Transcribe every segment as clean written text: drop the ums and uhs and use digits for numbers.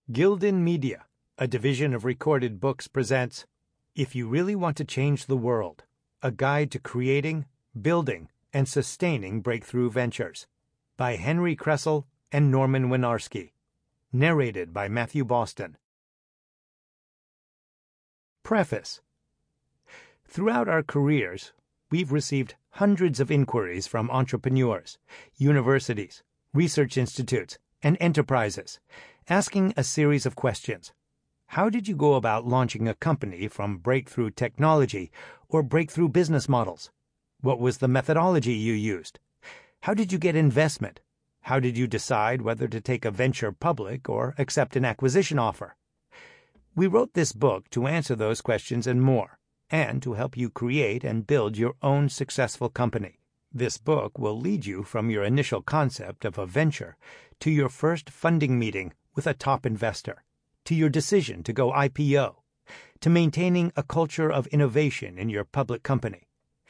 Gildan Media, a division of Recorded Books, presents If You Really Want to Change the World, a guide to creating, building, and sustaining breakthrough ventures, by Henry Kressel and Norman Winarski. Narrated by Matthew Boston. Preface. Throughout our careers, we've received hundreds of inquiries from entrepreneurs, universities, research institutes, and enterprises, asking a series of questions. How did you go about launching a company from breakthrough technology or breakthrough business models? What was the methodology you used? How did you get investment? How did you decide whether to take a venture public or accept an acquisition offer? We wrote this book to answer those questions and more, and to help you create and build your own successful company. This book will lead you from your initial concept of a venture to your first funding meeting with a top investor, to your decision to go IPO, to maintaining a culture of innovation in your public company.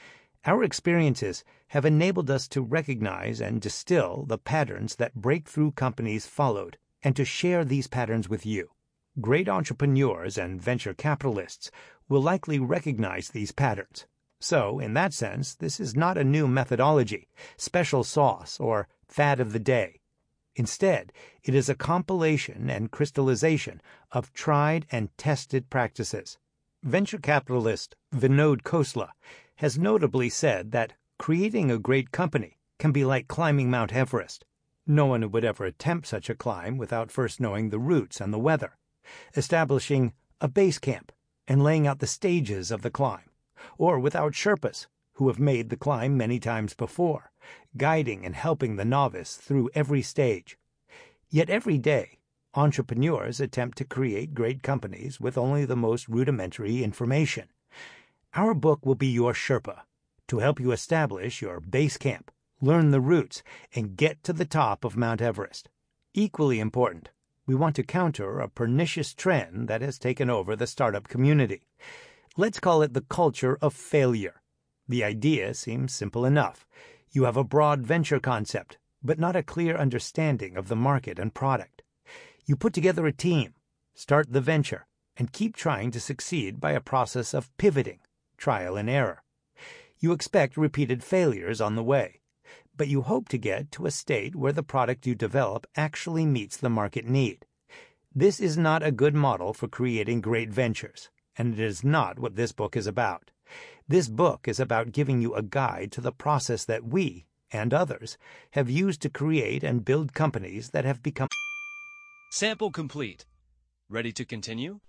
Our experiences have enabled us to recognize and distill the patterns that breakthrough companies followed and to share these patterns with you. Great entrepreneurs and venture capitalists will likely recognize these patterns. So, in that sense, this is not a new methodology, special sauce, or fad of the day. Instead, it is a compilation and crystallization of tried and tested practices. Venture capitalist Vinod Khosla has notably said that creating a great company can be like climbing Mount Everest. No one would ever attempt such a climb without first knowing the routes and the weather, establishing a base camp, and laying out the stages of the climb, or without Sherpas, who have made the climb many times before, guiding and helping the novice through every stage. Yet every day, entrepreneurs attempt to create great companies with only the most rudimentary information. Our book will be your Sherpa, to help you establish your base camp, learn the routes, and get to the top of Mount Everest. Equally important, we want to counter a pernicious trend that has taken over the startup community. Let's call it the culture of failure. The idea seems simple enough. You have a broad venture concept, but not a clear understanding of the market and product. You put together a team, start the venture, and keep trying to succeed by a process of pivoting, trial and error. You expect repeated failures on the way, but you hope to get to a state where the product you develop actually meets the market need. This is not a good model for creating great ventures, and it is not what this book is about. This book is about giving you a guide to the process that we, and others, have used to create and build companies that have become... Sample complete. Ready to continue?